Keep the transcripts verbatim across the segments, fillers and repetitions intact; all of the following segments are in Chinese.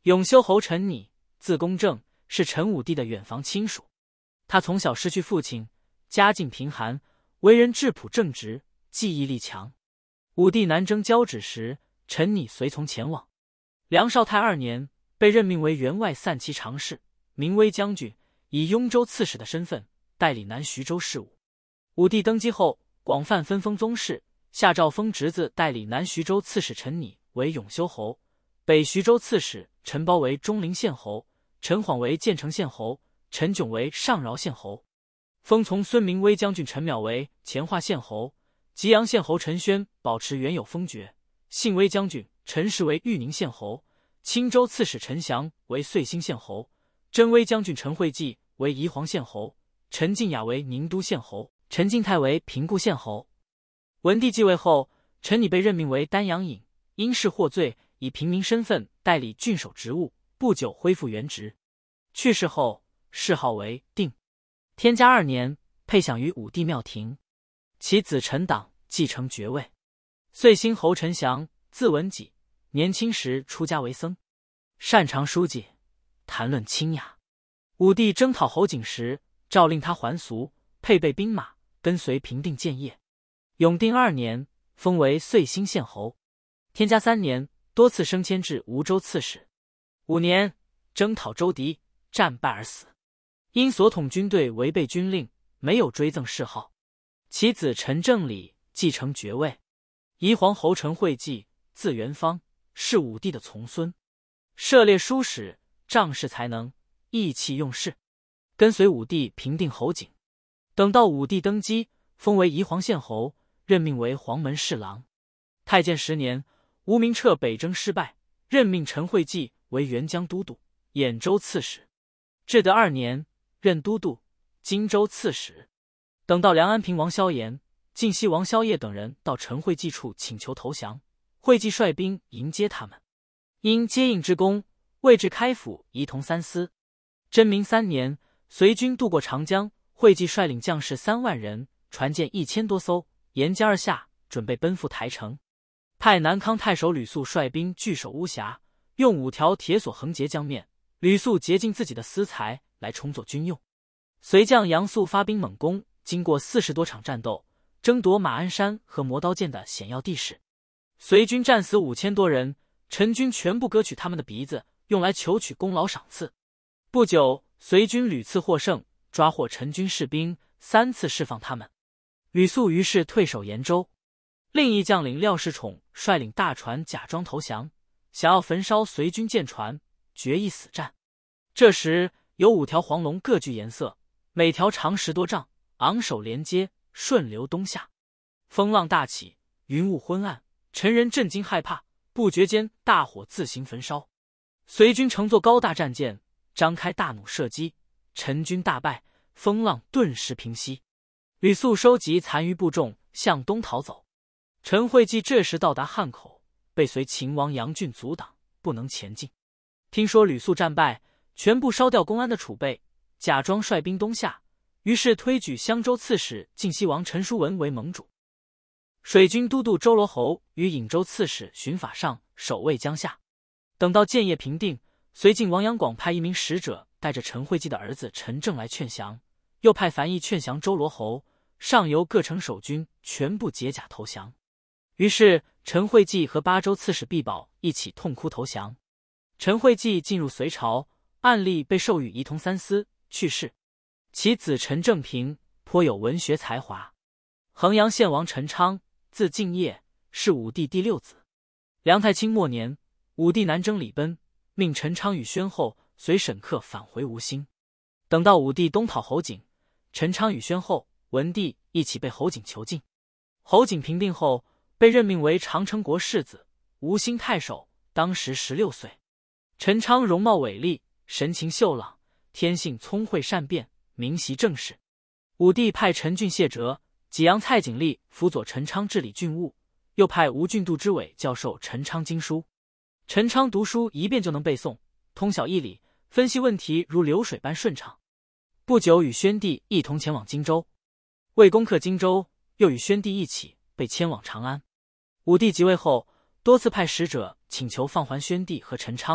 永修侯陈拟，字公正，是陈武帝的远房亲属。他从小失去父亲，家境贫寒，为人质朴正直，记忆力强。武帝南征交趾时，陈拟随从前往。梁少太二年，被任命为员外散骑常侍、明威将军，以雍州刺史的身份代理南徐州事务。武帝登基后，广泛分封宗室，下诏封侄子代理南徐州刺史陈拟为永修侯，北徐州刺史陈褒为中陵县侯，陈晃为建成县侯，陈炯为上饶县侯。封从孙明威将军陈邈为乾化县侯，吉阳县侯陈宣保持原有封爵，信威将军陈氏为豫宁县侯，青州刺史陈祥为遂兴县侯，真威将军陈惠济为宜黄县侯，陈静雅为宁都县侯，陈敬泰为平固县侯。文帝继位后，陈拟被任命为丹阳尹，因事获罪，以平民身份代理郡守职务，不久恢复原职。去世后，谥号为定。天嘉二年，配享于武帝庙庭，其子陈党继承爵位。遂兴侯陈祥，字文己，年轻时出家为僧，擅长书记，谈论清雅。武帝征讨侯景时，诏令他还俗，配备兵马，跟随平定建业。永定二年，封为遂兴县侯。天嘉三年，多次升迁至吴州刺史。五年，征讨周敌，战败而死。因所统军队违背军令，没有追赠谥号。其子陈正礼继承爵位。宜黄侯陈惠济，字元方，是武帝的从孙，涉猎书史，仗势才能，意气用事，跟随武帝平定侯景。等到武帝登基，封为宜黄县侯，任命为黄门侍郎。太建十年，吴明彻北征失败，任命陈惠济为元江都督、兖州刺史。至德二年，任都督、荆州刺史。等到梁安平王萧炎、晋西王萧烨等人到陈惠济处请求投降，惠济率兵迎接他们，因接应之功，位至开府仪同三司。贞明三年，随军渡过长江，惠济率领将士三万人，船舰一千多艘，沿江而下，准备奔赴台城。派南康太守吕肃率兵据守巫峡，用五条铁索横截江面，吕肃竭尽自己的私财来充作军用。随将杨素发兵猛攻，经过四十多场战斗，争夺马鞍山和磨刀涧的险要地势。随军战死五千多人，陈军全部割取他们的鼻子，用来求取功劳赏赐。不久，随军屡次获胜，抓获陈军士兵，三次释放他们。吕肃于是退守延州。另一将领廖世宠率领大船假装投降，想要焚烧随军舰船，决一死战。这时有五条黄龙各具颜色，每条长十多丈，昂首连接，顺流东下。风浪大起，云雾昏暗，陈人震惊害怕，不觉间大火自行焚烧。随军乘坐高大战舰，张开大弩射击，陈军大败，风浪顿时平息。吕肃收集残余部众，向东逃走。陈惠济这时到达汉口，被随秦王杨俊阻挡，不能前进。听说吕肃战败，全部烧掉公安的储备，假装率兵东下，于是推举襄州刺史晋西王陈叔文为盟主。水军都督周罗侯与颍州刺史荀法上守卫江夏。等到建业平定，绥靖王杨广派一名使者带着陈惠济的儿子陈正来劝降，又派樊毅劝降周罗侯，上游各城守军全部解甲投降。于是陈惠济和巴州刺史毕保一起痛哭投降。陈惠济进入隋朝，按例被授予仪同三司，去世。其子陈正平颇有文学才华。衡阳县王陈昌，字敬业，是武帝第六子。梁太清末年，武帝南征礼奔，命陈昌与宣后随沈客返回吴兴。等到武帝东讨侯景，陈昌与宣后、文帝一起被侯景囚禁。侯景平定后，被任命为长城国世子、吴兴太守，当时十六岁。陈昌容貌伟丽，神情秀朗，天性聪慧善辩，明习政事。武帝派陈俊谢哲、济阳蔡景历辅佐陈昌治理郡务，又派吴郡杜之伟教授陈昌经书。陈昌读书一遍就能背诵，通晓义理，分析问题如流水般顺畅。不久与宣帝一同前往荆州，为攻克荆州，又与宣帝一起被迁往长安。武帝即位后，多次派使者请求放还宣帝和陈昌，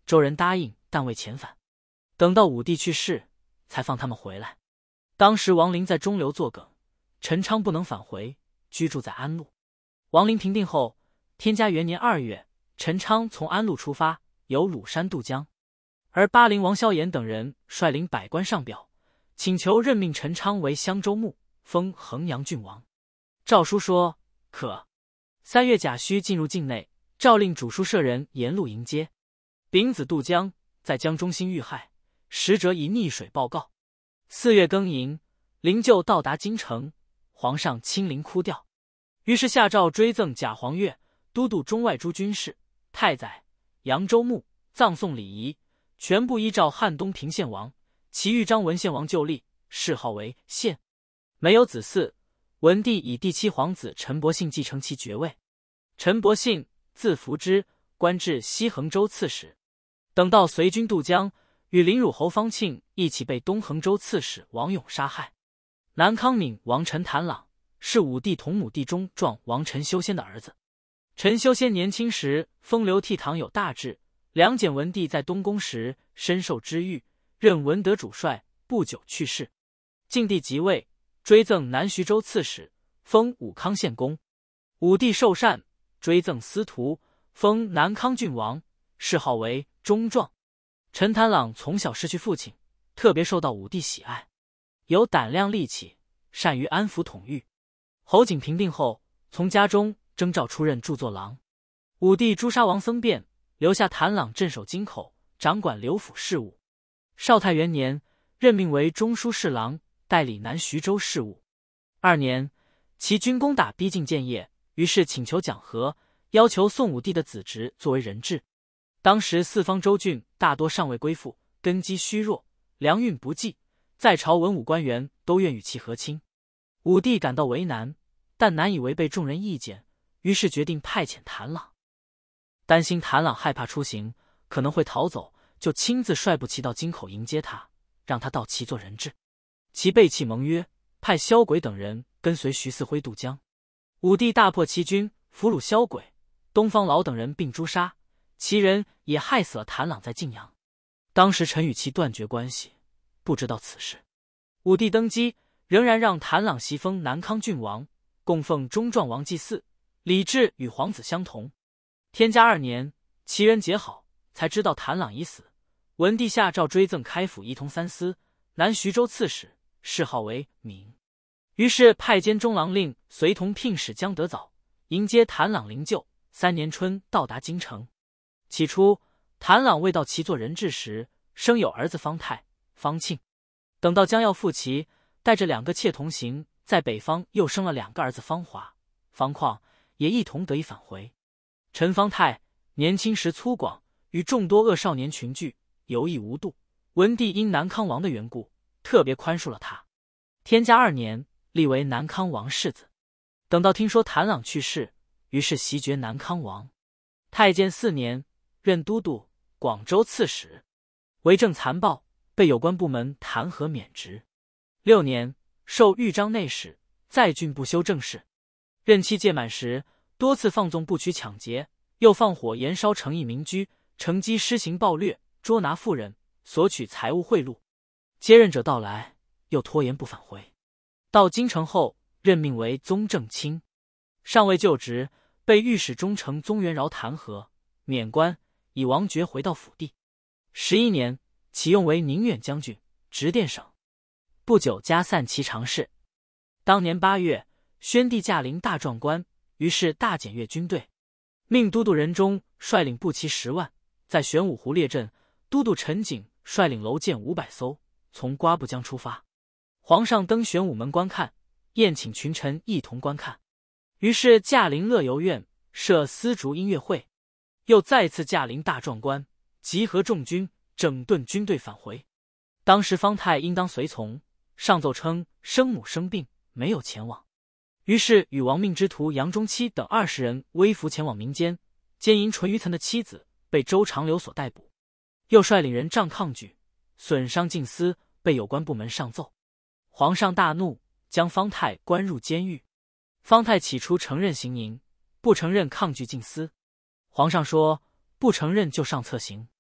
周人答应，但未遣返。等到武帝去世，才放他们回来。当时王陵在中流作梗，陈昌不能返回，居住在安陆。王陵平定后，天嘉元年二月，陈昌从安陆出发，由鲁山渡江。而巴陵王萧衍等人率领百官上表，请求任命陈昌为襄州牧，封衡阳郡王。诏书说可。三月甲戌进入境内，诏令主书舍人沿路迎接。丙子渡江，在江中心遇害，使者以溺水报告。四月庚寅，灵柩到达京城，皇上亲临哭吊。于是下诏追赠贾黄钺都督中外诸军事、太宰、扬州牧，葬送礼仪全部依照汉东平献王，其豫章文献王就立，谥号为献。没有子嗣，文帝以第七皇子陈伯信继承其爵位。陈伯信字福之，官至西衡州刺史。等到随军渡江，与临汝侯方庆一起被东衡州刺史王勇杀害。南康闵王陈谭朗是武帝同母弟中壮王陈修仙的儿子。陈修仙年轻时风流倜傥有大志，梁简文帝在东宫时深受知遇，任文德主帅，不久去世。晋帝即位，追赠南徐州刺史，封武康县公。武帝受禅，追赠司徒，封南康郡王，谥号为中壮。陈谭朗从小失去父亲，特别受到武帝喜爱，有胆量力气，善于安抚统御。侯景平定后，从家中征召出任著作郎。武帝诛杀王僧辩，留下谭朗镇守京口，掌管刘府事务。绍泰元年，任命为中书侍郎，代理南徐州事务。二年，其军攻打逼近建业，于是请求讲和，要求宋武帝的子侄作为人质。当时四方州郡大多尚未归附，根基虚弱，粮运不济，在朝文武官员都愿与其和亲。武帝感到为难，但难以违背众人意见，于是决定派遣谭朗。担心谭朗害怕出行，可能会逃走，就亲自率部骑到京口迎接他，让他到齐做人质。其背弃盟约，派萧轨等人跟随徐嗣辉渡江。武帝大破齐军，俘虏萧轨、东方老等人并诛杀，齐人也害死了谭朗在晋阳。当时臣与其断绝关系，不知道此事。武帝登基，仍然让谭朗袭封南康郡王，供奉中壮王祭祀，礼制与皇子相同。天嘉二年，齐人结好，才知道谭朗已死。文帝下诏追赠开府仪同三司、南徐州刺史，谥号为闵。于是派监中郎令随同聘使江德藻迎接谭朗灵柩，三年春到达京城。起初谭朗未到齐做人质时，生有儿子方泰、方庆。等到将要赴齐，带着两个妾同行，在北方又生了两个儿子方华、方旷，也一同得以返回。陈方泰年轻时粗犷，与众多恶少年群聚，游弋无度。文帝因南康王的缘故，特别宽恕了他。天嘉二年，立为南康王世子。等到听说谭朗去世，于是袭爵南康王。太监四年，任都督、广州刺史。为政残暴，被有关部门弹劾免职。六年，授豫章内史，在郡不修政事。任期届满时，多次放纵部曲抢劫，又放火燃烧城邑民居，乘机施行暴掠，捉拿妇人，索取财物贿赂。接任者到来，又拖延不返回。到京城后，任命为宗正卿，尚未就职，被御史中丞宗元饶弹劾，免官，以王爵回到府地。十一年，启用为宁远将军，直殿省。不久加散骑常侍。当年八月，宣帝驾临大壮观，于是大检阅军队，命都督任忠率领步骑十万，在玄武湖列阵，都督陈景率领楼舰五百艘，从瓜埠江出发。皇上登玄武门观看，宴请群臣一同观看。于是驾临乐游院，设丝竹音乐会，又再次驾临大壮观，集合众军，整顿军队返回。当时方泰应当随从，上奏称生母生病，没有前往。于是与亡命之徒杨中期等二十人微服前往民间，奸淫淳于岑的妻子，被周长流所逮捕。又率领人仗抗拒，损伤禁私，被有关部门上奏。皇上大怒，将方泰关入监狱。方泰起初承认行淫，不承认抗拒禁私。皇上说不承认就上册刑。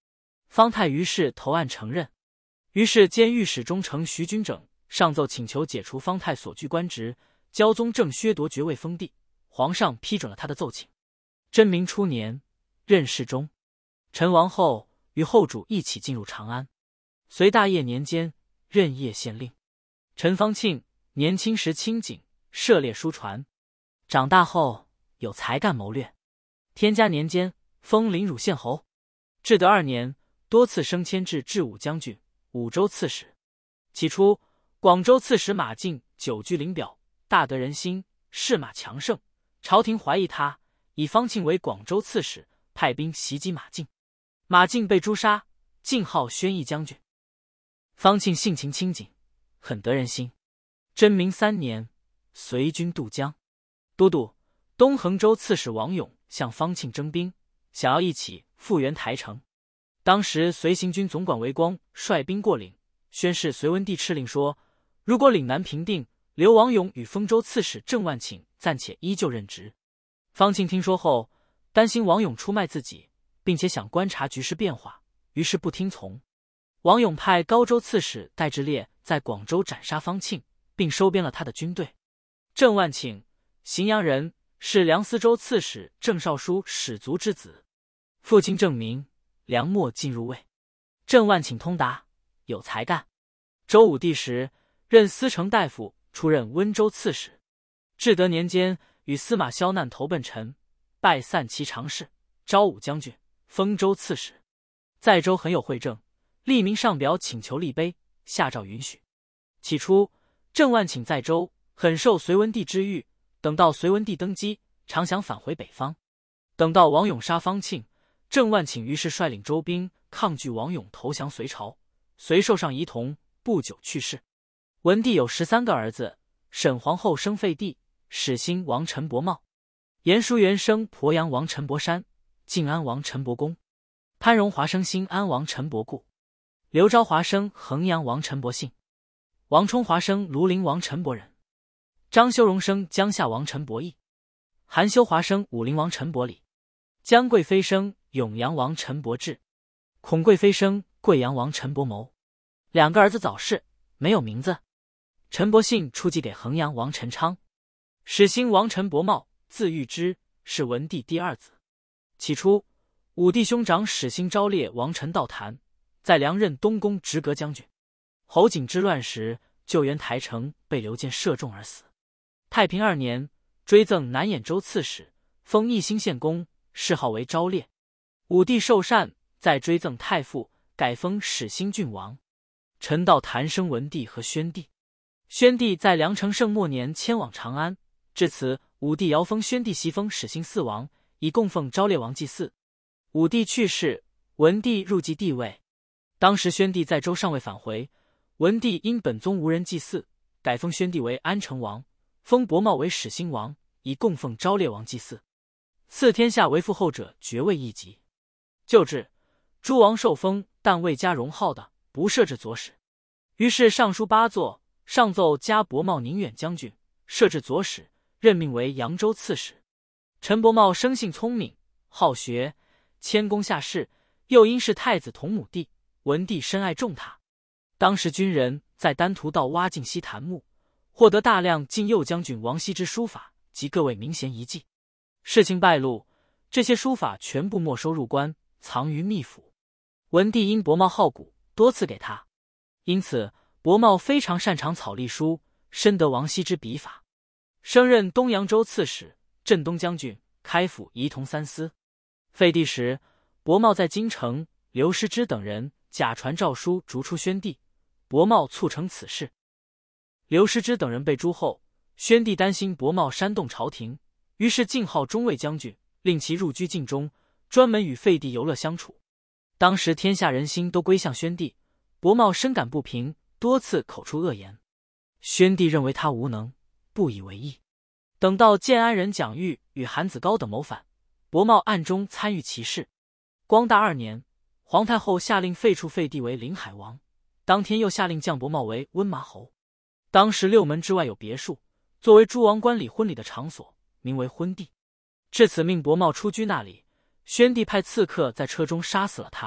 方泰于是投案承认。于是兼御史中丞徐君整上奏请求解除方泰所居官职，交宗正削夺爵位封地。皇上批准了他的奏请。贞明初年，任侍中。陈王后与后主一起进入长安。隋大业年间，任邺县令。陈方庆年轻时清谨，涉猎书传，长大后有才干谋略。天嘉年间，封临汝县侯。至德二年，多次升迁至治武将军、武州刺史。起初，广州刺史马进久居临表，大得人心，士马强盛。朝廷怀疑他，以方庆为广州刺史，派兵袭击马进。马进被诛杀，晋号宣义将军。方庆性情清谨，很得人心。贞明三年，随军渡江。都督、东衡州刺史王勇向方庆征兵，想要一起复原台城。当时随行军总管韦光率兵过岭，宣示隋文帝敕令说，如果岭南平定，留王勇与丰州刺史郑万顷暂且依旧任职。方庆听说后，担心王勇出卖自己，并且想观察局势变化，于是不听从。王勇派高州刺史戴志烈在广州斩杀方庆，并收编了他的军队。郑万顷，荥阳人，是梁思州刺史郑少书史族之子，父亲郑明、梁默进入魏。郑万顷通达，有才干。周武帝时，任司成大夫，出任温州刺史。至德年间，与司马萧难投奔陈，拜散骑常侍、昭武将军，封州刺史。在州很有惠政，吏民上表请求立碑，下诏允许。起初，郑万顷在州很受隋文帝之誉，等到隋文帝登基，常想返回北方。等到王勇杀方庆，郑万顷于是率领州兵抗拒王勇，投降隋朝。隋受上仪同，不久去世。文帝有十三个儿子，沈皇后生废帝，始兴王陈伯茂；严叔元生鄱阳王陈伯山，晋安王陈伯公；潘荣华生新安王陈伯固；刘昭华生衡阳王陈伯信；王冲华生庐陵王陈伯仁；张修荣生江夏王陈伯义；韩修华生武陵王陈伯礼；姜贵妃生永阳王陈伯志；孔贵妃生贵阳王陈伯谋。两个儿子早逝，没有名字。陈伯信出继给衡阳王陈昌。始兴王陈伯茂，字玉之，是文帝第二子。起初，武帝兄长始兴昭烈王陈道坛，在梁任东宫直阁将军。侯景之乱时，救援台城，被刘建射中而死。太平二年，追赠南兖州刺史，封义兴县公，谥号为昭烈。武帝受禅，再追赠太傅，改封始兴郡王。陈道坛生文帝和宣帝。宣帝在梁承圣末年迁往长安，至此武帝遥封宣帝袭封始兴四王，以供奉昭烈王祭祀。武帝去世，文帝入继帝位。当时宣帝在州尚未返回，文帝因本宗无人祭祀，改封宣帝为安成王，封伯茂为始兴王，以供奉昭烈王祭祀。赐天下为父后者爵位一级。旧制，诸王受封但未加荣号的，不设置左史。于是上书八座，上奏加伯茂宁远将军，设置左史，任命为扬州刺史。陈伯茂生性聪明，好学，谦恭下士，又因是太子同母弟，文帝深爱重他。当时军人在丹徒道挖尽西檀木，获得大量晋右将军王羲之书法及各位名贤遗迹。事情败露，这些书法全部没收入关，藏于秘府。文帝因伯茂好古，多次给他，因此伯茂非常擅长草隶书，深得王羲之笔法。升任东扬州刺史、镇东将军，开府仪同三司。废帝时，伯茂在京城，刘师之等人假传诏书逐出宣帝，伯茂促成此事。刘师之等人被诛后，宣帝担心伯茂煽动朝廷，于是进号中尉将军，令其入居禁中，专门与废帝游乐相处。当时天下人心都归向宣帝，伯茂深感不平，多次口出恶言。宣帝认为他无能，不以为意。等到建安人蒋玉与韩子高等谋反，伯茂暗中参与其事。光大二年，皇太后下令废黜废帝为临海王，当天又下令降伯茂为温麻侯。当时六门之外有别墅，作为诸王观礼婚礼的场所，名为婚地。至此命伯茂出居那里，宣帝派刺客在车中杀死了他，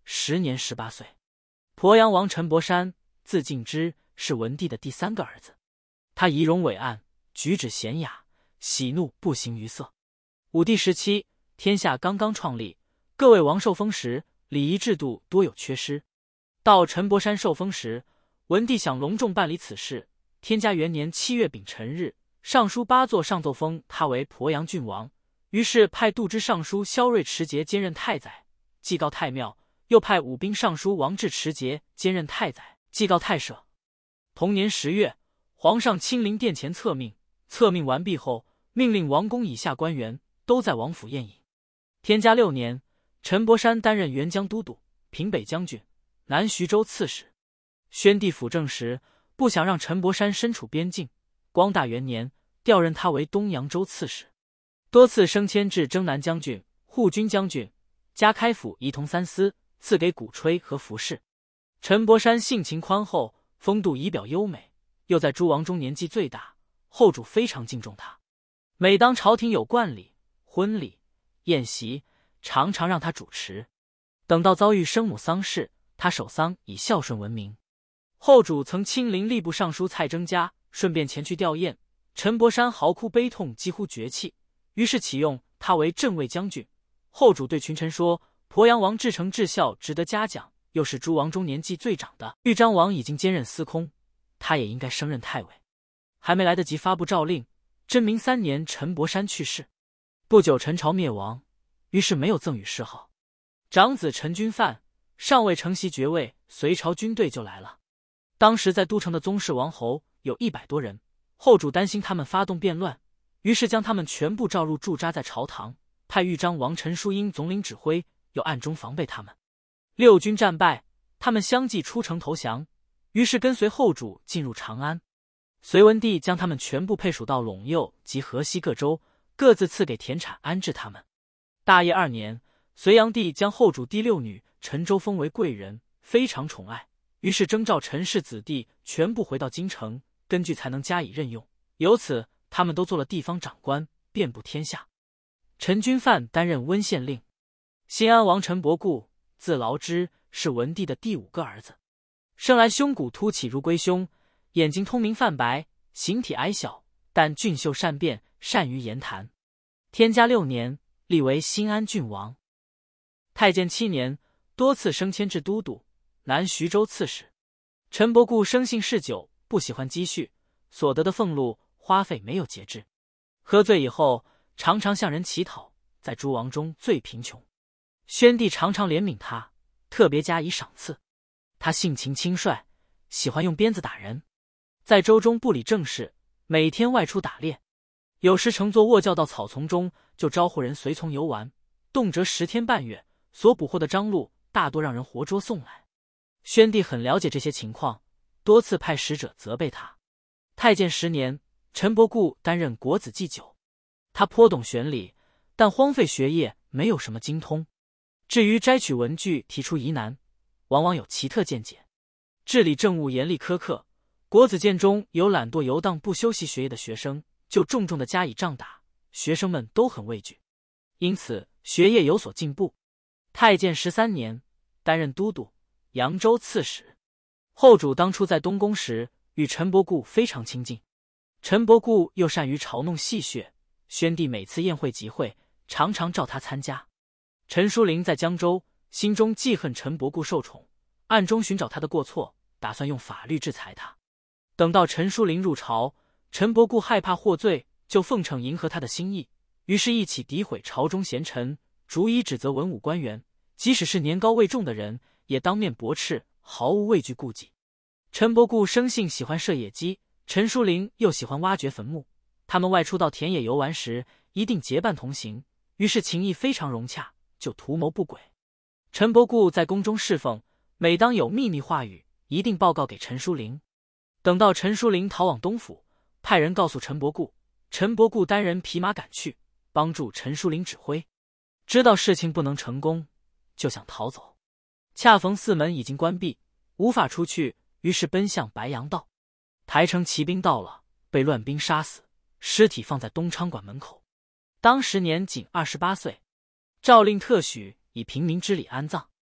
时年十八岁。鄱阳王陈伯山，字敬之，是文帝的第三个儿子。他仪容伟岸，举止娴雅，喜怒不形于色。武帝时期，天下刚刚创立，各位王受封时，礼仪制度多有缺失。到陈伯山受封时，文帝想隆重办理此事。天嘉元年七月丙辰日，尚书八座上奏封他为鄱阳郡王，于是派度支尚书萧睿持节兼任太宰，祭告太庙；又派武兵尚书王志持节兼任太宰，祭告太舍。同年十月，皇上亲临殿前册命，册命完毕后，命令王公以下官员都在王府宴饮。天嘉六年，陈伯山担任元江都督、平北将军、南徐州刺史。宣帝辅政时，不想让陈伯山身处边境。光大元年，调任他为东扬州刺史，多次升迁至征南将军、护军将军，加开府仪同三司，赐给鼓吹和服饰。陈伯山性情宽厚，风度仪表优美，又在诸王中年纪最大，后主非常敬重他。每当朝廷有冠礼、婚礼、宴席，常常让他主持。等到遭遇生母丧事，他守丧以孝顺闻名。后主曾亲临吏部尚书蔡征家，顺便前去吊唁。陈伯山嚎哭悲痛，几乎绝气，于是启用他为镇卫将军。后主对群臣说：“鄱阳王至诚至孝，值得嘉奖，又是诸王中年纪最长的。豫章王已经兼任司空，他也应该升任太尉。”还没来得及发布诏令，贞明三年，陈伯山去世。不久，陈朝灭亡，于是没有赠予谥号。长子陈君范尚未承袭爵位，隋朝军队就来了。当时在都城的宗室王侯有一百多人，后主担心他们发动变乱，于是将他们全部召入驻扎在朝堂，派豫章王陈叔英总领指挥，又暗中防备他们。六军战败，他们相继出城投降，于是跟随后主进入长安。隋文帝将他们全部配属到陇右及河西各州，各自赐给田产安置他们。大业二年，隋炀帝将后主第六女陈州封为贵人，非常宠爱，于是征召陈氏子弟全部回到京城，根据才能加以任用，由此他们都做了地方长官，遍布天下。陈君范担任温县令。新安王陈伯固，字劳之，是文帝的第五个儿子，生来胸骨凸起如龟胸，眼睛通明泛白，形体矮小，但俊秀善辩，善于言谈。天嘉六年，立为新安郡王。太建七年，多次升迁至都督、南徐州刺史。陈伯固生性嗜酒，不喜欢积蓄，所得的俸禄花费没有节制。喝醉以后，常常向人乞讨，在诸王中最贫穷。宣帝常常怜悯他，特别加以赏赐。他性情轻率，喜欢用鞭子打人，在州中不理政事，每天外出打猎。有时乘坐卧轿到草丛中，就招呼人随从游玩，动辄十天半月，所捕获的獐鹿大多让人活捉送来。宣帝很了解这些情况，多次派使者责备他。太建十年，陈伯固担任国子祭酒。他颇懂玄理，但荒废学业，没有什么精通。至于摘取文具提出疑难，往往有奇特见解。治理政务严厉苛刻，国子监中有懒惰游荡不修习学业的学生，就重重的加以杖打，学生们都很畏惧，因此学业有所进步。太建十三年，担任都督、扬州刺史。后主当初在东宫时，与陈伯固非常亲近。陈伯固又善于嘲弄戏谑，宣帝每次宴会集会，常常召他参加。陈叔陵在江州，心中记恨陈伯固受宠，暗中寻找他的过错，打算用法律制裁他。等到陈叔陵入朝，陈伯固害怕获罪，就奉承迎合他的心意，于是一起诋毁朝中贤臣，逐一指责文武官员，即使是年高位重的人，也当面驳斥，毫无畏惧顾忌。陈伯固生性喜欢射野鸡，陈叔陵又喜欢挖掘坟墓，他们外出到田野游玩时，一定结伴同行，于是情谊非常融洽，就图谋不轨。陈伯固在宫中侍奉，每当有秘密话语，一定报告给陈叔陵。等到陈叔陵逃往东府，派人告诉陈伯固，陈伯固单人匹马赶去，帮助陈叔陵指挥。知道事情不能成功，就想逃走。恰逢四门已经关闭，无法出去，于是奔向白洋道。台城骑兵到了，被乱兵杀死，尸体放在东昌馆门口。当时年仅二十八岁，诏令特许以平民之礼安葬。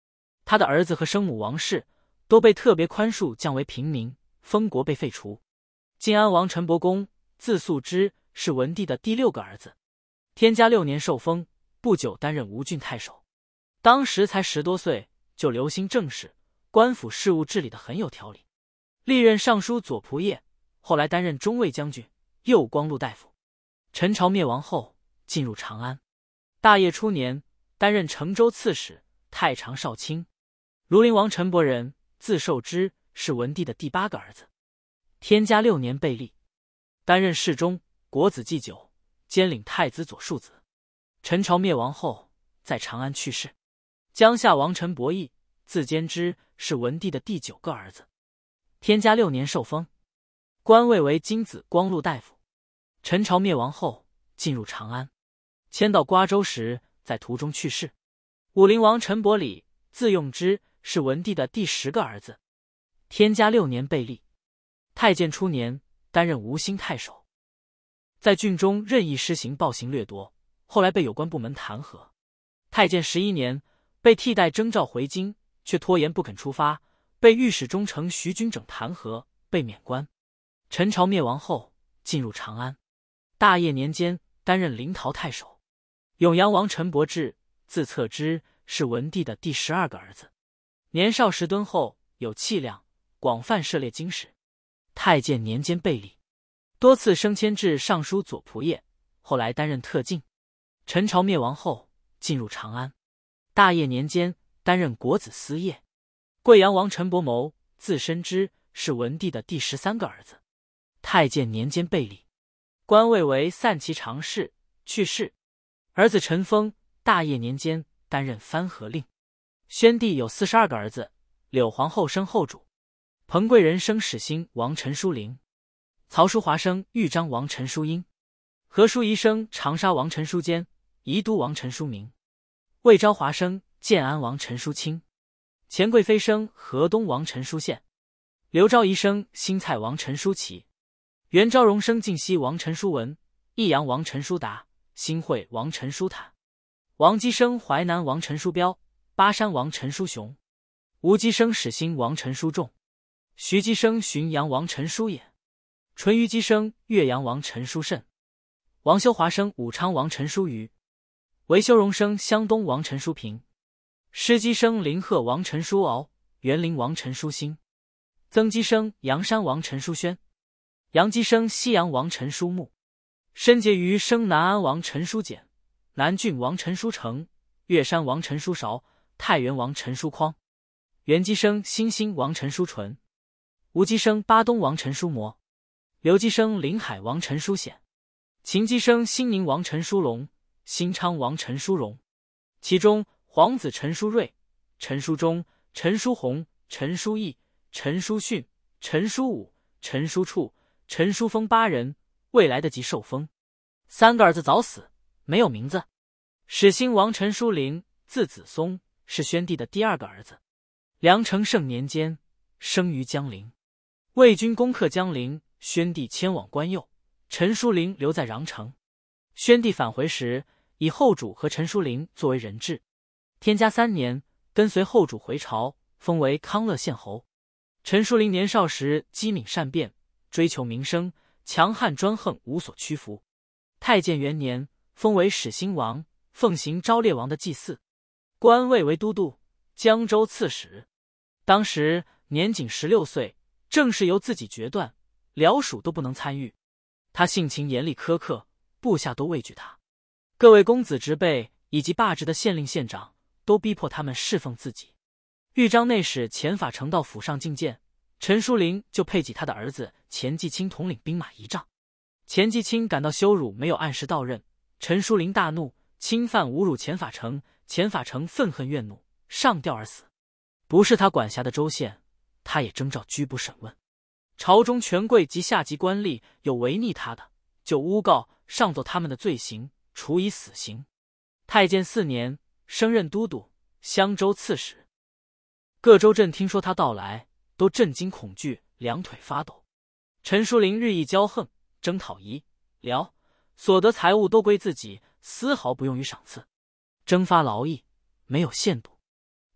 他的儿子和生母王氏都被特别宽恕降为平民，封国被废除。晋安王陈伯公字素之，是文帝的第六个儿子。天嘉六年受封，不久担任吴郡太守。当时才十多岁，就留心政事，官府事务治理得很有条理。历任尚书左仆射，后来担任中尉将军、右光禄大夫。陈朝灭亡后，进入长安。大业初年，担任成州刺史、太常少卿。庐陵王陈伯人，字寿之，是文帝的第八个儿子。天嘉六年被立，担任侍中、国子祭酒，兼领太子左庶子。陈朝灭亡后，在长安去世。江夏王陈伯义，字坚之，是文帝的第九个儿子。天嘉六年受封，官位为金子光禄大夫。陈朝灭亡后，进入长安。迁到瓜州时，在途中去世。武陵王陈伯礼，字用之，是文帝的第十个儿子。天嘉六年被立，太建初年担任吴兴太守，在郡中任意施行暴行掠夺，后来被有关部门弹劾。太建十一年被替代征召回京，却拖延不肯出发，被御史中丞徐君整弹劾，被免官。陈朝灭亡后，进入长安。大业年间担任临洮太守。永阳王陈伯志，字策之，是文帝的第十二个儿子。年少时敦厚，有气量，广泛涉猎经史。太建年间被立，多次升迁至尚书左仆射，后来担任特进。陈朝灭亡后，进入长安。大业年间担任国子司业。贵阳王陈伯谋，字申之，是文帝的第十三个儿子。太建年间被立，官位为散骑常侍，去世。儿子陈丰，大业年间担任藩河令。宣帝有四十二个儿子，柳皇后生后主，彭贵人生始兴王陈叔陵，曹叔华生豫章王陈叔英，何叔仪生长沙王陈叔坚，宜都王陈叔明，魏昭华生建安王陈叔清，钱贵妃生河东王陈叔宪，刘昭仪生新蔡王陈叔齐，袁昭荣生晋西王陈叔文，益阳王陈叔达，新会王陈叔坦，王基生淮南王陈叔标，巴山王陈叔雄，吴基生始兴王陈叔仲，徐基生浔阳王陈叔衍，淳于基生岳阳王陈叔慎，王修华生武昌王陈叔瑜，韦修荣生湘东王陈叔平，施基生临贺王陈叔敖，园陵王陈叔兴，曾基生阳山王陈叔宣，杨基生西阳王陈叔穆，申结余生南安王陈叔简，南郡王陈叔成，岳山王陈叔韶，太原王陈叔匡，元基生新兴王陈叔纯，吴基生巴东王陈叔模，刘基生临海王陈叔显，秦基生兴宁王陈叔龙，新昌王陈叔荣。其中皇子陈叔瑞、陈叔忠、陈叔弘、陈叔义、陈叔训、陈叔武、陈叔处、陈叔峰八人未来得及受封。三个儿子早死，没有名字。始兴王陈叔陵，字子松，是宣帝的第二个儿子。梁承圣年间生于江陵，魏军攻克江陵，宣帝迁往关右，陈叔陵留在穰城。宣帝返回时，以后主和陈叔陵作为人质。天嘉三年，跟随后主回朝，封为康乐县侯。陈叔陵年少时机敏善辩，追求名声，强悍专横，无所屈服。太建元年，封为始兴王，奉行昭烈王的祭祀，官位为都督、江州刺史。当时年仅十六岁，政事由自己决断，僚属都不能参与。他性情严厉苛刻，部下都畏惧他。各位公子侄辈以及罢职的县令县长都逼迫他们侍奉自己。豫章内史钱法成到府上觐见，陈叔陵就配给他的儿子钱继清统领兵马仪仗。钱继清感到羞辱，没有按时到任。陈叔陵大怒，侵犯侮辱钱法成，钱法成愤恨怨怒，上吊而死。不是他管辖的州县，他也征召拘捕审问。朝中权贵及下级官吏有违逆他的，就诬告上奏他们的罪行，处以死刑。太建四年，升任都督、襄州刺史。各州镇听说他到来，都震惊恐惧，两腿发抖。陈叔陵日益骄横，征讨夷、辽，所得财物都归自己，丝毫不用于赏赐，征发劳役，没有限度。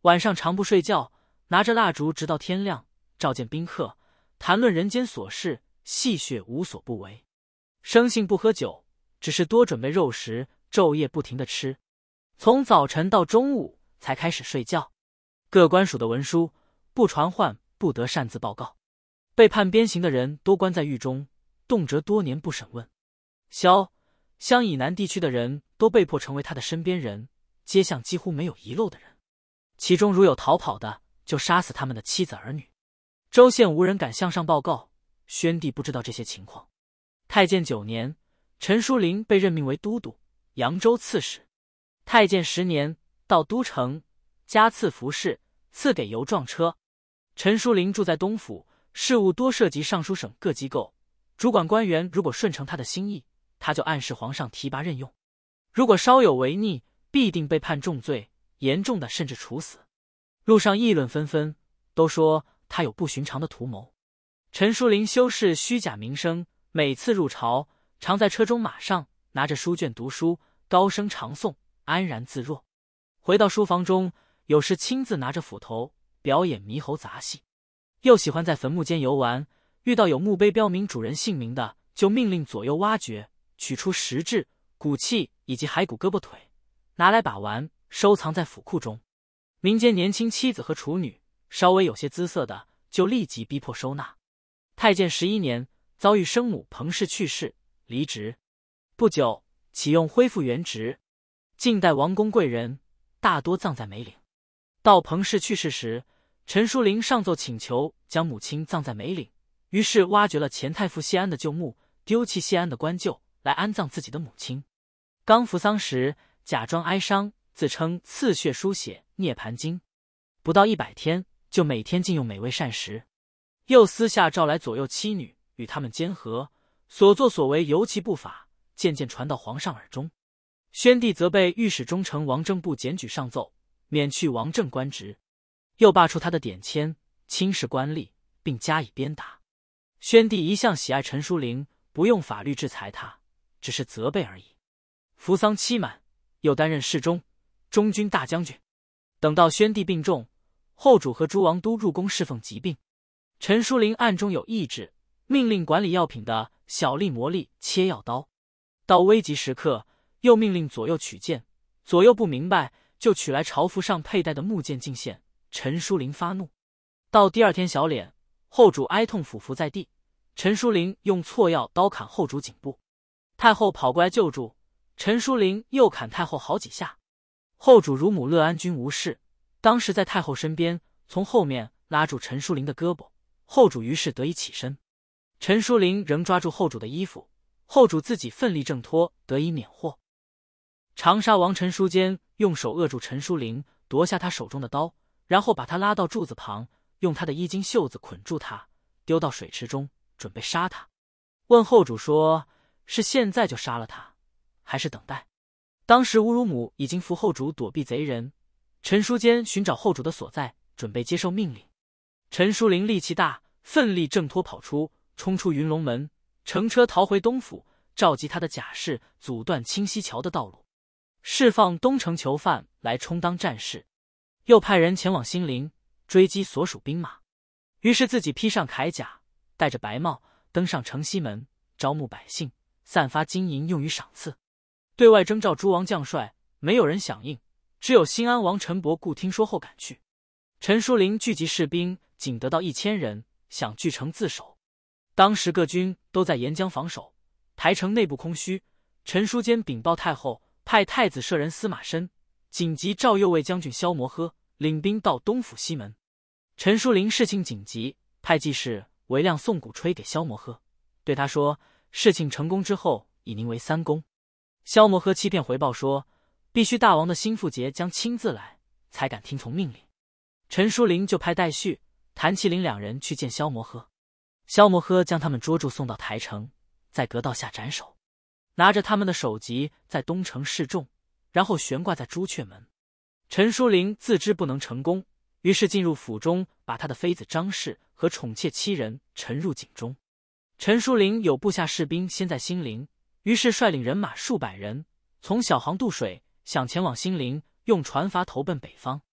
晚上常不睡觉，拿着蜡烛直到天亮，召见宾客，谈论人间琐事，戏谑无所不为。生性不喝酒，只是多准备肉食，昼夜不停地吃，从早晨到中午才开始睡觉。各官署的文书不传唤，不得擅自报告。被判鞭刑的人多关在狱中，动辄多年不审问。萧湘以南地区的人都被迫成为他的身边人，街巷几乎没有遗漏的人，其中如有逃跑的，就杀死他们的妻子儿女。州县无人敢向上报告，宣帝不知道这些情况。太建九年，陈叔陵被任命为都督、扬州刺史。太建十年，到都城，加赐服饰，赐给邮状车。陈叔陵住在东府，事务多涉及尚书省各机构，主管官员如果顺承他的心意，他就按时皇上提拔任用；如果稍有违逆，必定被判重罪，严重的甚至处死。路上议论纷纷，都说他有不寻常的图谋。陈叔陵修饰虚假名声，每次入朝，常在车中马上拿着书卷读书，高声长诵，安然自若。回到书房中，有时亲自拿着斧头表演猕猴杂戏。又喜欢在坟墓间游玩，遇到有墓碑标明主人姓名的，就命令左右挖掘，取出石质、骨器以及骸骨胳膊腿，拿来把玩，收藏在府库中。民间年轻妻子和处女稍微有些姿色的，就立即逼迫收纳。太建十一年，遭遇生母彭氏去世，离职。不久，启用恢复原职。近代王公贵人大多葬在梅岭。到彭氏去世时，陈叔陵上奏请求将母亲葬在梅岭，于是挖掘了前太傅谢安的旧墓，丢弃谢安的棺柩，来安葬自己的母亲。刚服丧时，假装哀伤，自称刺血书写《涅盘经》，不到一百天，就每天进用美味膳食。又私下召来左右妻女，与他们监合，所作所为尤其不法，渐渐传到皇上耳中。宣帝责备御史中丞王正部检举上奏，免去王正官职，又罢黜他的典签，轻视官吏，并加以鞭打。宣帝一向喜爱陈叔陵，不用法律制裁他，只是责备而已。服丧期满，又担任侍中、中军大将军。等到宣帝病重，后主和诸王都入宫侍奉疾病。陈叔陵暗中有意志，命令管理药品的小吏磨砺切药刀。到危急时刻，又命令左右取剑，左右不明白，就取来朝服上佩戴的木剑进献。陈叔陵发怒。到第二天小脸，后主哀痛俯伏在地，陈叔陵用错药刀砍后主颈部。太后跑过来救助，陈叔陵又砍太后好几下。后主乳母乐安君无事，当时在太后身边，从后面拉住陈叔陵的胳膊，后主于是得以起身。陈叔陵仍抓住后主的衣服，后主自己奋力挣脱，得以免祸。长沙王陈叔坚用手扼住陈叔陵，夺下他手中的刀，然后把他拉到柱子旁，用他的衣襟袖子捆住他，丢到水池中，准备杀他。问后主说，是现在就杀了他，还是等待？当时吴乳母已经扶后主躲避贼人，陈叔坚寻找后主的所在，准备接受命令。陈叔陵力气大，奋力挣脱跑出，冲出云龙门，乘车逃回东府，召集他的甲士，阻断清溪桥的道路，释放东城囚犯来充当战士。又派人前往兴陵追击所属兵马，于是自己披上铠甲，戴着白帽，登上城西门，招募百姓，散发金银用于赏赐。对外征召诸王将帅，没有人响应，只有兴安王陈伯固听说后赶去。陈叔陵聚集士兵，仅得到一千人，想据城自守。当时各军都在沿江防守，台城内部空虚。陈叔坚禀报太后，派太子舍人司马申紧急召右卫将军萧摩诃领兵到东府西门。陈叔陵事情紧急，派记事韦亮送鼓吹给萧摩诃，对他说，事情成功之后，以您为三公。萧摩诃欺骗回报说，必须大王的心腹节将亲自来，才敢听从命令。陈叔陵就派戴旭、谭麒麟两人去见萧摩诃。萧摩诃将他们捉住，送到台城，在阁道下斩首，拿着他们的首级在东城示众，然后悬挂在朱雀门。陈叔陵自知不能成功，于是进入府中，把他的妃子张氏和宠妾七人沉入井中。陈叔陵有部下士兵先在兴陵，于是率领人马数百人，从小航渡水，想前往兴陵，用船筏投奔北方。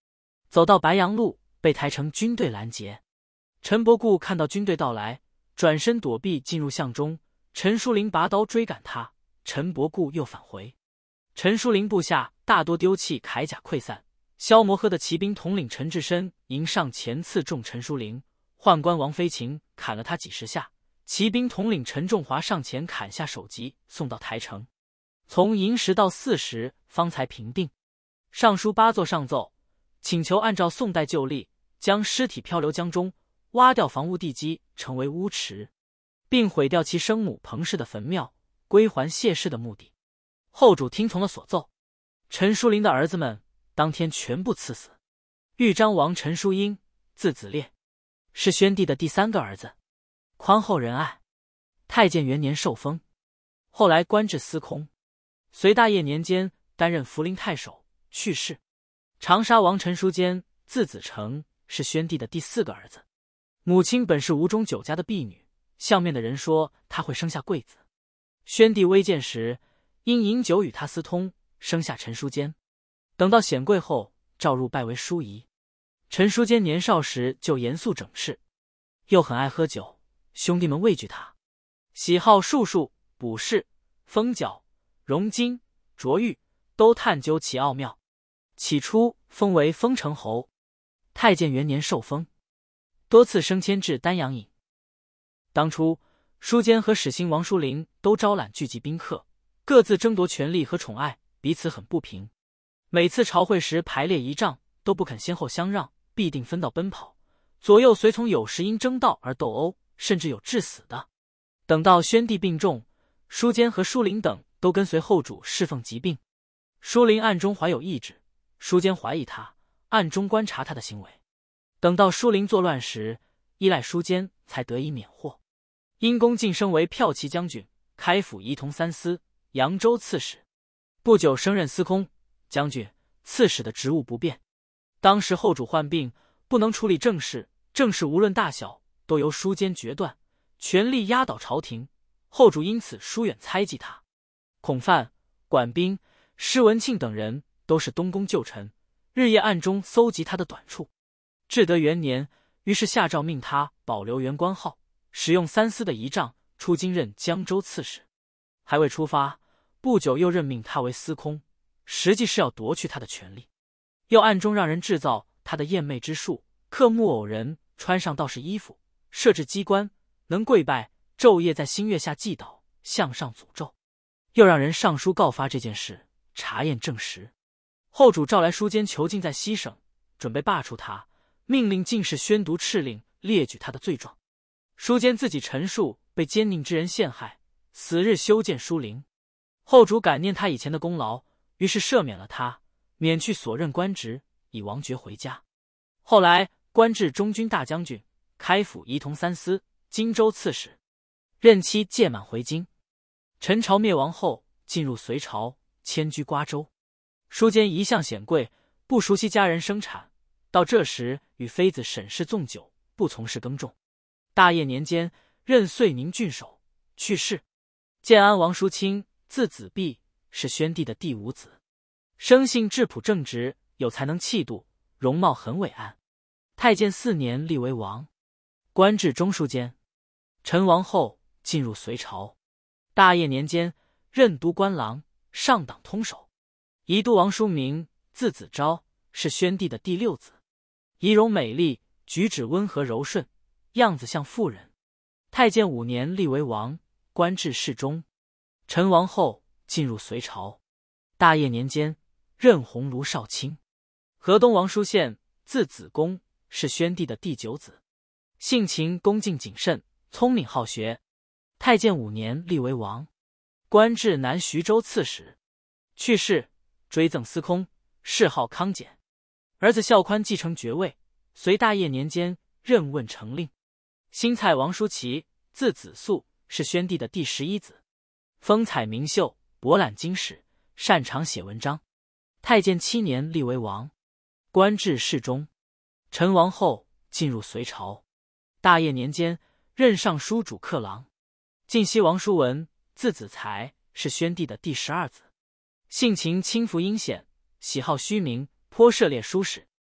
走到白杨路，被台城军队拦截。陈伯固看到军队到来，转身躲避，进入巷中。陈书林拔刀追赶他，陈伯固又返回。陈书林部下大多丢弃铠甲溃散，萧摩诃的骑兵统领陈志深迎上前刺中陈书林，宦官王飞禽砍了他几十下，骑兵统领陈仲华上前砍下首级，送到台城。从寅时到巳时方才平定。尚书八座上奏，请求按照宋代旧例，将尸体漂流江中，挖掉房屋地基，成为污池，并毁掉其生母彭氏的坟庙，归还谢氏的墓地。后主听从了所奏，陈书林的儿子们当天全部赐死。豫章王陈叔英，字子烈，是宣帝的第三个儿子，宽厚仁爱。太建元年受封，后来官至司空。隋大业年间担任福陵太守，去世。长沙王陈叔坚，字子成，是宣帝的第四个儿子，母亲本是吴中九家的婢女，相面的人说她会生下贵子。宣帝微贱时，因饮酒与他私通，生下陈叔坚。等到显贵后，召入拜为叔仪。陈叔坚年少时就严肃整饰，又很爱喝酒，兄弟们畏惧他，喜好术数、卜筮、封角、融金、琢玉，都探究其奥妙。起初封为封城侯。太建元年受封，多次升迁至丹阳尹。当初书坚和始兴王书林都招揽聚集宾客，各自争夺权力和宠爱，彼此很不平。每次朝会时排列仪仗，都不肯先后相让，必定分道奔跑。左右随从有时因争道而斗殴，甚至有致死的。等到宣帝病重，书坚和书林等都跟随后主侍奉疾病。书林暗中怀有异志，书坚怀疑他，暗中观察他的行为。等到书林作乱时，依赖书坚才得以免祸。因公晋升为骠骑将军，开府仪同三司，扬州刺史。不久升任司空、将军、刺史的职务不变。当时后主患病，不能处理政事，政事无论大小，都由书坚决断，权力压倒朝廷。后主因此疏远猜忌他。孔范、管彬、施文庆等人都是东宫旧臣，日夜暗中搜集他的短处。至德元年，于是下诏命他保留原官号，使用三司的仪仗，出京任江州刺史。还未出发，不久又任命他为司空，实际是要夺去他的权力。又暗中让人制造他的艳媚之术，刻木偶人穿上道士衣服，设置机关，能跪拜，昼夜在星月下祭祷，向上诅咒。又让人上书告发这件事，查验证实。后主召来书坚囚禁在西省，准备罢黜他，命令进士宣读敕令，列举他的罪状。书坚自己陈述被奸佞之人陷害，死日修建书陵。后主感念他以前的功劳，于是赦免了他，免去所任官职，以王爵回家。后来官至中军大将军，开府仪同三司，荆州刺史，任期届满回京。陈朝灭亡后，进入隋朝，迁居瓜州。书坚一向显贵，不熟悉家人生产，到这时与妃子沈氏纵酒，不从事耕种。大业年间，任遂宁郡守，去世。建安王叔卿，字子弼，是宣帝的第五子，生性质朴正直，有才能气度，容貌很伟岸。太建四年立为王，官至中书监。陈亡后，进入隋朝。大业年间，任都官郎、上党通守。仪都王叔明，字子昭，是宣帝的第六子，仪容美丽，举止温和柔顺，样子像妇人。太建五年立为王，官至侍中。陈亡后，进入隋朝。大业年间，任鸿胪少卿。河东王叔宪，字子公，是宣帝的第九子，性情恭敬谨慎，聪明好学。太建五年立为王，官至南徐州刺史。去世，追赠司空，谥号康简。儿子孝宽继承爵位，隋大业年间任问成令。新蔡王叔齐，字子肃，是宣帝的第十一子，风采明秀，博览经史，擅长写文章。太建七年立为王，官至侍中。陈亡后，进入隋朝。大业年间，任尚书主客郎。晋西王叔文，字子才，是宣帝的第十二子，性情轻浮阴险，喜好虚名，颇涉猎书史。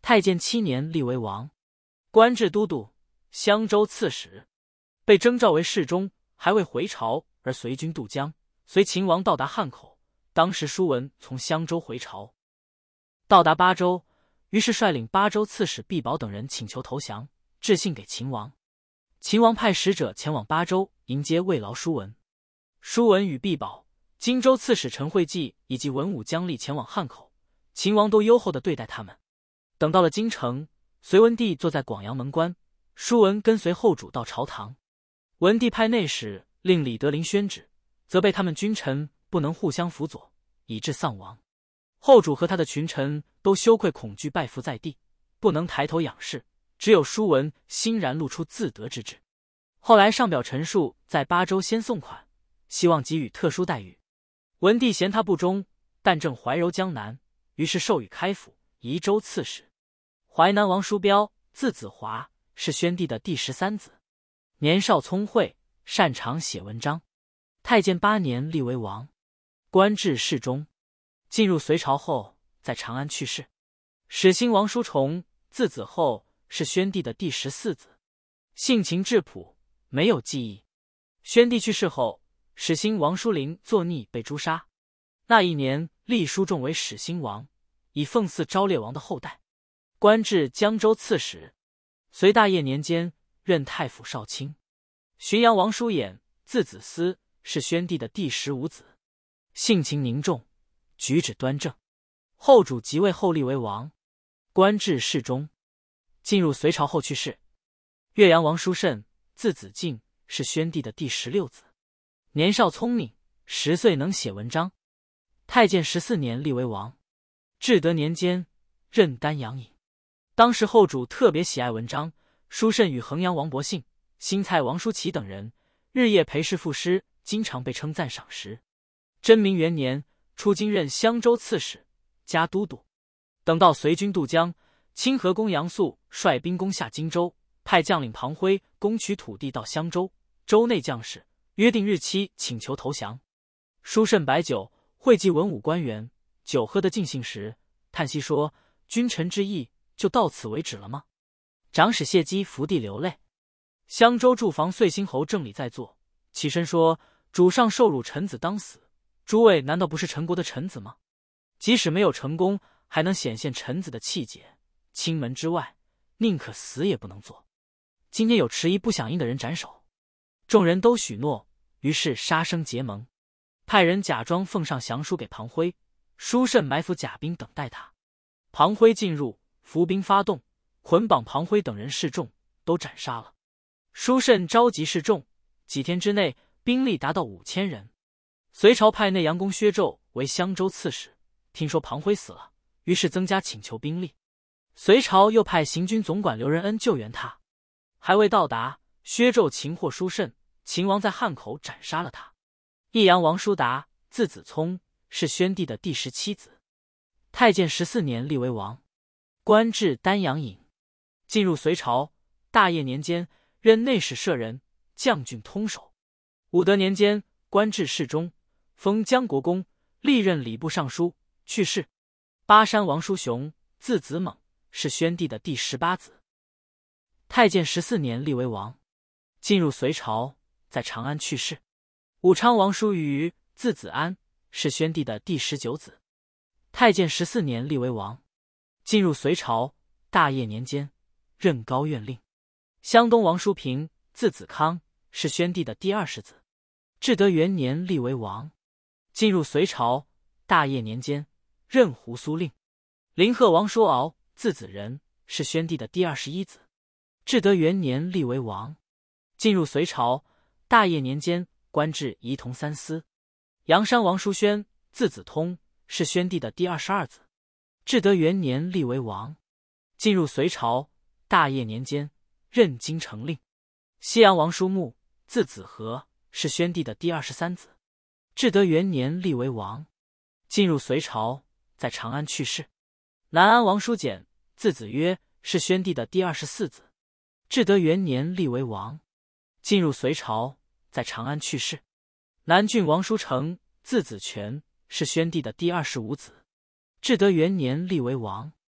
太建七年立为王，官至都督、襄州刺史，被征召为侍中，还未回朝而随军渡江，随秦王到达汉口。当时舒文从襄州回朝，到达巴州，于是率领巴州刺史毕保等人请求投降，致信给秦王。秦王派使者前往巴州迎接慰劳舒文。舒文与毕保、荆州刺史陈惠济以及文武将吏前往汉口，秦王都优厚地对待他们。等到了京城，隋文帝坐在广阳门关，舒文跟随后主到朝堂。文帝派内史令李德林宣旨，责备他们君臣不能互相辅佐，以致丧亡。后主和他的群臣都羞愧恐惧，拜伏在地，不能抬头仰视。只有舒文欣然露出自得之志。后来上表陈述在巴州先送款，希望给予特殊待遇。文帝嫌他不忠，但正怀柔江南，于是授予开府、宜州刺史。淮南王叔标，字子华，是宣帝的第十三子，年少聪慧，擅长写文章。太建八年立为王，官至侍中。进入隋朝后，在长安去世。始兴王叔崇，字子厚，是宣帝的第十四子，性情质朴，没有技艺。宣帝去世后，始兴王叔龄作逆被诛杀。那一年，立叔仲为始兴王，以奉祀昭烈王的后代，官至江州刺史。隋大业年间，任太府少卿。浔阳王叔衍，字子思，是宣帝的第十五子，性情凝重，举止端正。后主即位后立为王，官至侍中。进入隋朝后去世。岳阳王叔慎，字子敬，是宣帝的第十六子，年少聪明，十岁能写文章。太建十四年立为王，至德年间任丹阳尹。当时后主特别喜爱文章，叔慎与衡阳王伯信、新蔡王叔齐等人日夜陪侍赋诗，经常被称赞赏识。真明元年，出京任襄州刺史，加都督。等到隋军渡江，清河公杨素率兵攻下荆州，派将领庞辉攻取土地到襄州，州内将士约定日期，请求投降。叔慎摆酒，汇集文武官员，酒喝得尽兴时，叹息说：“君臣之义就到此为止了吗？”长史谢基伏地流泪。襄州驻防遂兴侯郑礼在座，起身说：“主上受辱，臣子当死。诸位难道不是陈国的臣子吗？即使没有成功，还能显现臣子的气节。清门之外，宁可死也不能做。今天有迟疑不响应的人斩首。”众人都许诺，于是杀生结盟，派人假装奉上降书给庞辉。叔慎埋伏甲兵等待他。庞辉进入，伏兵发动，捆绑庞辉等人示众，都斩杀了。叔慎召集示众，几天之内兵力达到五千人。隋朝派内阳公薛胄为襄州刺史，听说庞辉死了，于是增加请求兵力。隋朝又派行军总管刘仁恩救援他，还未到达，薛胄擒获叔慎，秦王在汉口斩杀了他。益阳王叔达，字子聪，是宣帝的第十七子。太建十四年立为王，官至丹阳尹。进入隋朝，大业年间任内史舍人、将军通守。武德年间，官至侍中，封江国公，历任礼部尚书，去世。巴山王叔雄，字子猛，是宣帝的第十八子。太建十四年立为王，进入隋朝，在长安去世。武昌王叔虞，字子安，是宣帝的第十九子。太建十四年立为王，进入隋朝，大业年间任高院令。湘东王叔平，字子康，是宣帝的第二十子。至德元年立为王，进入隋朝，大业年间任胡苏令。临贺王叔敖，字子仁，是宣帝的第二十一子。至德元年立为王，进入隋朝，大业年间官至仪同三司。阳山王叔宣，字子通，是宣帝的第二十二子。至德元年立为王，进入隋朝，大业年间任京城令。西阳王叔穆，字子和，是宣帝的第二十三子。至德元年立为王，进入隋朝，在长安去世。南安王叔简，字子约，是宣帝的第二十四子。至德元年立为王，进入隋朝，在长安去世。南郡王叔成，字子权，是宣帝的第二十五子。至德元年立为王，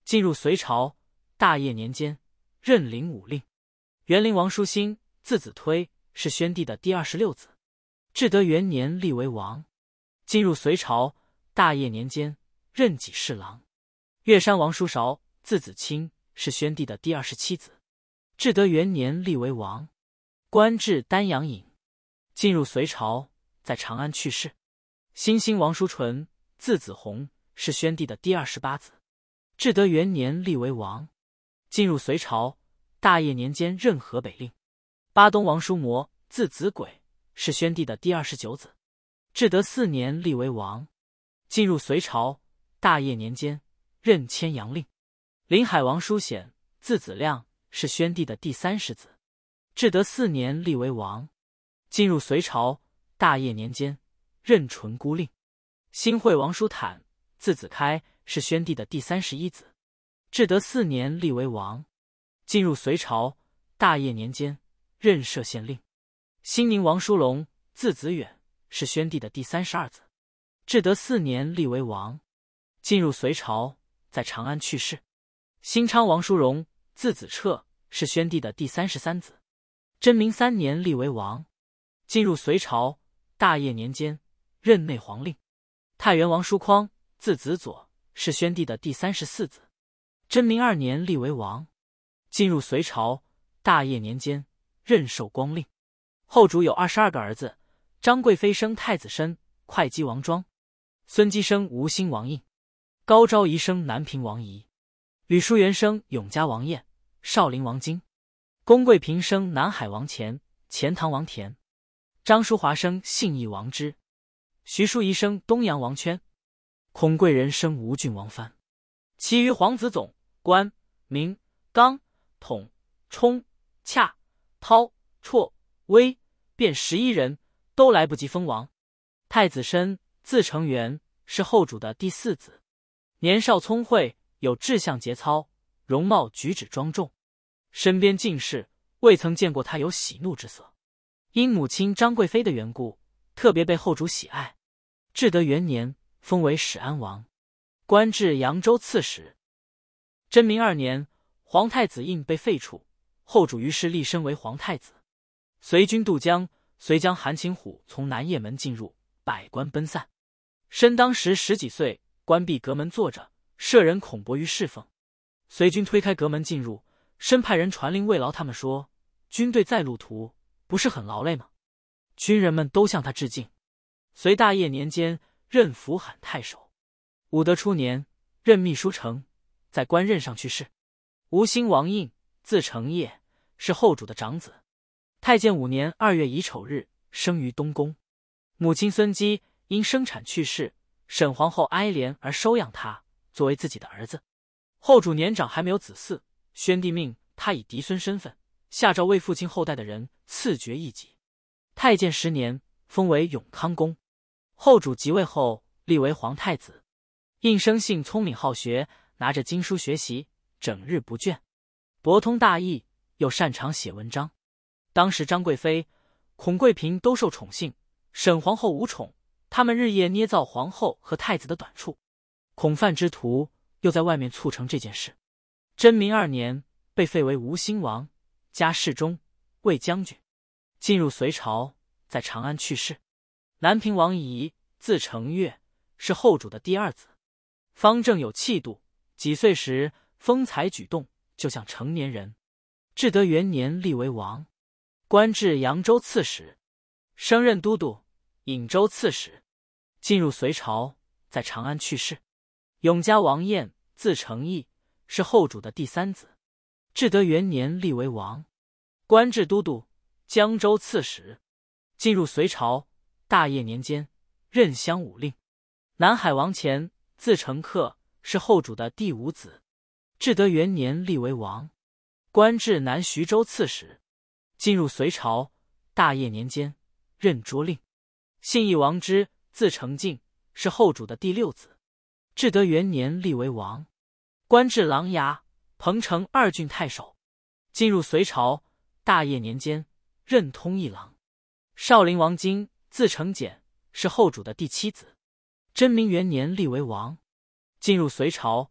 进入隋朝，大业年间，任灵武令。元陵王叔欣，字子推，是宣帝的第二十六子。至德元年立为王。进入隋朝，大业年间，任给侍郎。岳山王叔韶，字子清，是宣帝的第二十七子。至德元年立为王，官至丹阳尹。进入隋朝，在长安去世。新兴王叔纯，字子弘，是宣帝的第二十八子。至德元年立为王。进入隋朝，大业年间任河北令。巴东王叔谟，字子轨，是宣帝的第二十九子。至德四年立为王。进入隋朝，大业年间任牵阳令。临海王叔显，字子亮，是宣帝的第三十子。至德四年立为王。进入隋朝，大业年间任纯孤令。新会王叔坦，字子开，是宣帝的第三十一子。至德四年立为王。进入隋朝，大业年间任歙县令。兴宁王叔龙，字子远，是宣帝的第三十二子。至德四年立为王。进入隋朝，在长安去世。新昌王叔荣，字子彻，是宣帝的第三十三子。贞明三年立为王。进入隋朝，大业年间任内皇令。太原王叔匡，字子左，是宣帝的第三十四子。贞明二年立为王。进入隋朝，大业年间任寿光令。后主有二十二个儿子，张贵妃生太子申，会稽王庄；孙姬生吴兴王印；高昭仪生南平王仪；吕叔元生永嘉王晏，少陵王金；龚贵平生南海王乾，钱塘王田；张叔华生信义王之；徐叔仪生东阳王圈；孔贵人生吴郡王藩。其余皇子总、关、明、刚、统、冲、洽、涛、绰、威，便十一人，都来不及封王。太子申，字承元，是后主的第四子。年少聪慧，有志向节操，容貌举止庄重。身边进士未曾见过他有喜怒之色。因母亲张贵妃的缘故，特别被后主喜爱。至德元年，封为始安王，官至扬州刺史。贞明二年，皇太子印被废黜，后主于是立身为皇太子。随军渡江，随将韩擒虎从南掖门进入，百官奔散。申当时十几岁，关闭阁门坐着，舍人恐薄于侍奉。随军推开阁门进入，申派人传令慰劳他们说：“军队在路途，不是很劳累吗？”军人们都向他致敬。隋大业年间，任辅罕太守。武德初年，任秘书丞，在官任上去世。吴兴王印，字承业，是后主的长子。太建五年二月乙丑日，生于东宫。母亲孙姬因生产去世，沈皇后哀怜而收养他，作为自己的儿子。后主年长还没有子嗣，宣帝命他以嫡孙身份下诏为父亲后代的人赐爵一级。太建十年，封为永康公。后主即位后，立为皇太子。印生性聪明好学，拿着经书学习，整日不倦，博通大义，又擅长写文章。当时张贵妃、孔贵嫔都受宠幸，沈皇后无宠，他们日夜捏造皇后和太子的短处。孔范之徒又在外面促成这件事。贞明二年，被废为吴兴王，加侍中、卫将军。进入隋朝，在长安去世。南平王仪，字承岳，是后主的第二子。方正有气度，几岁时风采举动就像成年人。至德元年立为王，官至扬州刺史，升任都督、颍州刺史。进入隋朝，在长安去世。永嘉王晏，字承义，是后主的第三子。至德元年立为王，官至都督、江州刺史。进入隋朝，大业年间任襄武令。南海王乾，字承克，是后主的第五子。至德元年立为王，官至南徐州刺史。进入隋朝，大业年间任卓令。信义王之，字承敬，是后主的第六子。至德元年立为王，官至琅琊、彭城二郡太守。进入隋朝，大业年间任通议郎。少陵王金，字承简，是后主的第七子。贞明元年立为王。进入隋朝，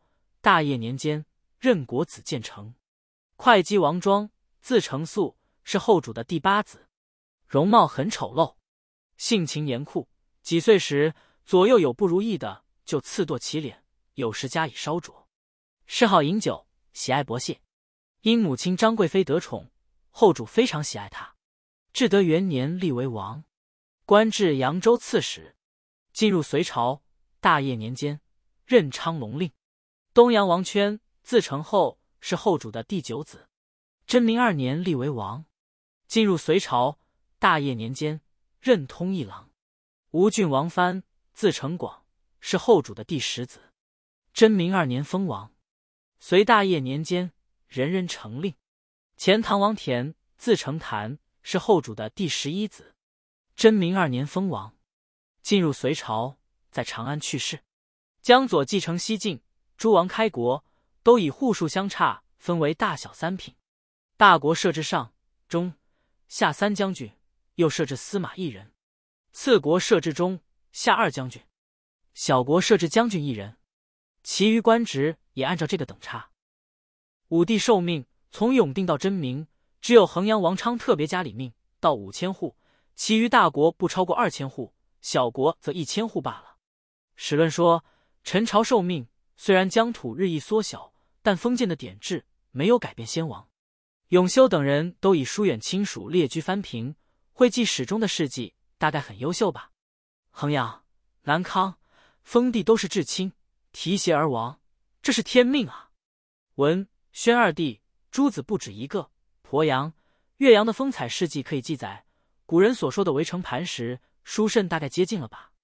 大业年间，任国子监丞。会稽王庄，字承素，是后主的第八子，容貌很丑陋，性情严酷。几岁时，左右有不如意的，就刺剁其脸，有时加以烧灼。嗜好饮酒，喜爱博谢。因母亲张贵妃得宠，后主非常喜爱他。至德元年，立为王，官至扬州刺史。进入隋朝，大业年间，任昌隆令。东阳王圈，字承厚，是后主的第九子。贞明二年，立为王。进入隋朝，大业年间，任通议郎。吴郡王藩，字承广，是后主的第十子。贞明二年封王。隋大业年间，人人承令。前唐王田，字承谭，是后主的第十一子。贞明二年封王。进入隋朝，在长安去世。江左继承西晋，诸王开国，都以户数相差分为大小三品。大国设置上、中、下三将军，又设置司马一人；次国设置中、下二将军；小国设置将军一人。其余官职也按照这个等差。武帝受命，从永定到真明，只有衡阳王昌特别加里命，到五千户，其余大国不超过二千户，小国则一千户罢了。史论说，陈朝受命，虽然疆土日益缩小，但封建的典制没有改变先王。永修等人都以疏远亲属列居藩平，会记史中的事迹，大概很优秀吧。衡阳、南康封地都是至亲，提携而亡，这是天命啊。文宣二帝诸子不止一个，鄱阳、岳阳的风采事迹可以记载，古人所说的围城磐石、书慎大概接近了吧。